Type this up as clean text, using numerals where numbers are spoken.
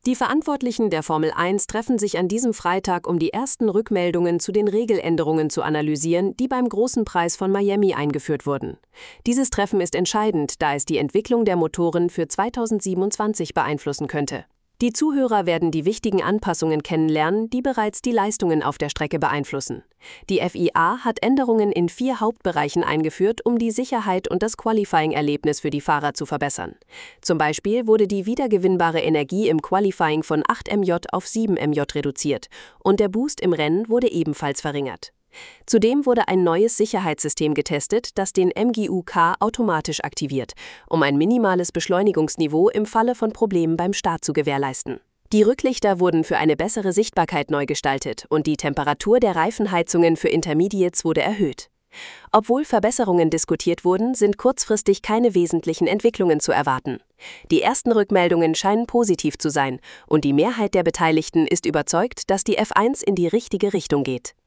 Die Verantwortlichen der Formel 1 treffen sich an diesem Freitag, um die ersten Rückmeldungen zu den Regeländerungen zu analysieren, die beim Großen Preis von Miami eingeführt wurden. Dieses Treffen ist entscheidend, da es die Entwicklung der Motoren für 2027 beeinflussen könnte. Die Zuhörer werden die wichtigen Anpassungen kennenlernen, die bereits die Leistungen auf der Strecke beeinflussen. Die FIA hat Änderungen in 4 Hauptbereichen eingeführt, um die Sicherheit und das Qualifying-Erlebnis für die Fahrer zu verbessern. Zum Beispiel wurde die wiedergewinnbare Energie im Qualifying von 8 mJ auf 7 mJ reduziert und der Boost im Rennen wurde ebenfalls verringert. Zudem wurde ein neues Sicherheitssystem getestet, das den MGU-K automatisch aktiviert, um ein minimales Beschleunigungsniveau im Falle von Problemen beim Start zu gewährleisten. Die Rücklichter wurden für eine bessere Sichtbarkeit neu gestaltet und die Temperatur der Reifenheizungen für Intermediates wurde erhöht. Obwohl Verbesserungen diskutiert wurden, sind kurzfristig keine wesentlichen Entwicklungen zu erwarten. Die ersten Rückmeldungen scheinen positiv zu sein und die Mehrheit der Beteiligten ist überzeugt, dass die F1 in die richtige Richtung geht.